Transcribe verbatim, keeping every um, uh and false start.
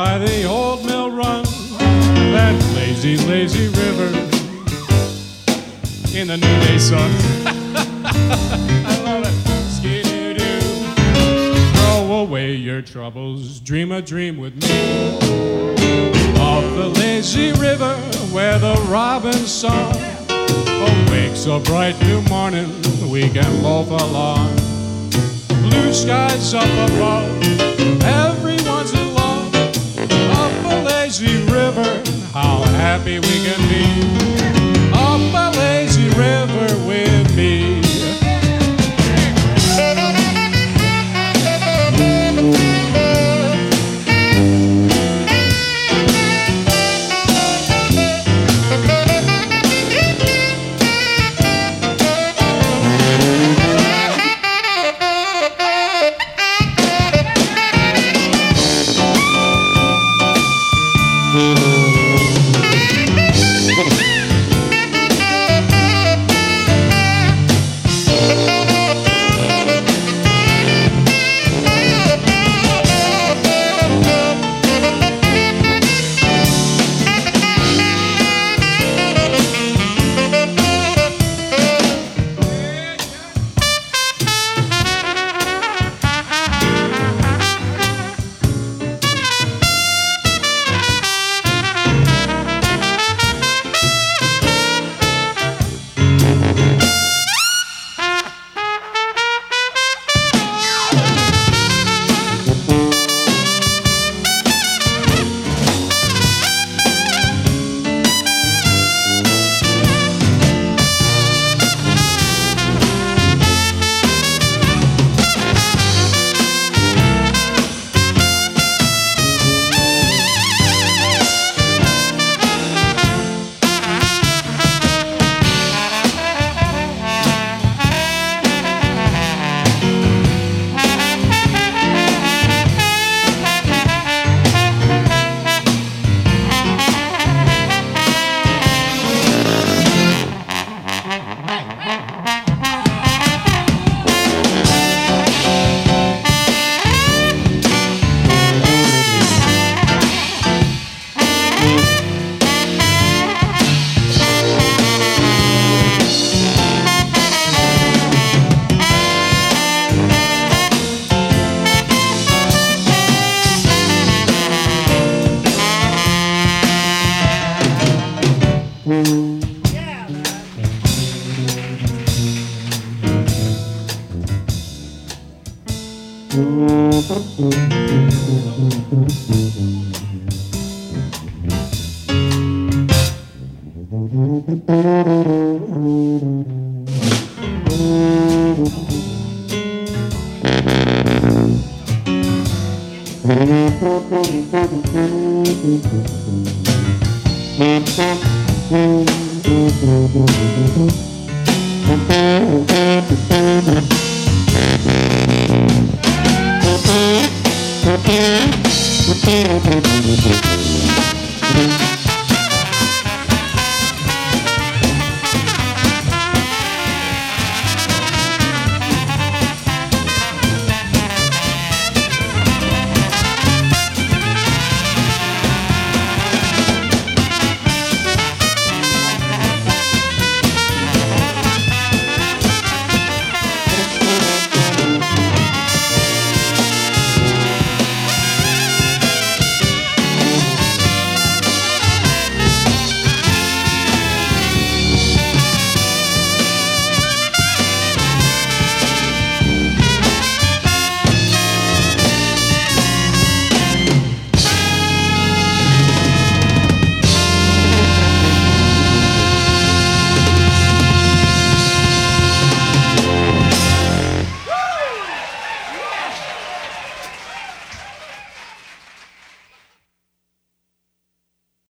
by the old mill run, that lazy, lazy river in the noonday sun. I love it. Skidoo-doo. Throw away your troubles, dream a dream with me of the lazy river where the robin's song awakes a bright new morning. We can loaf along. Blue skies up above, everyone's in love of the lazy river. How happy we can be up the lazy river with me. Thank you.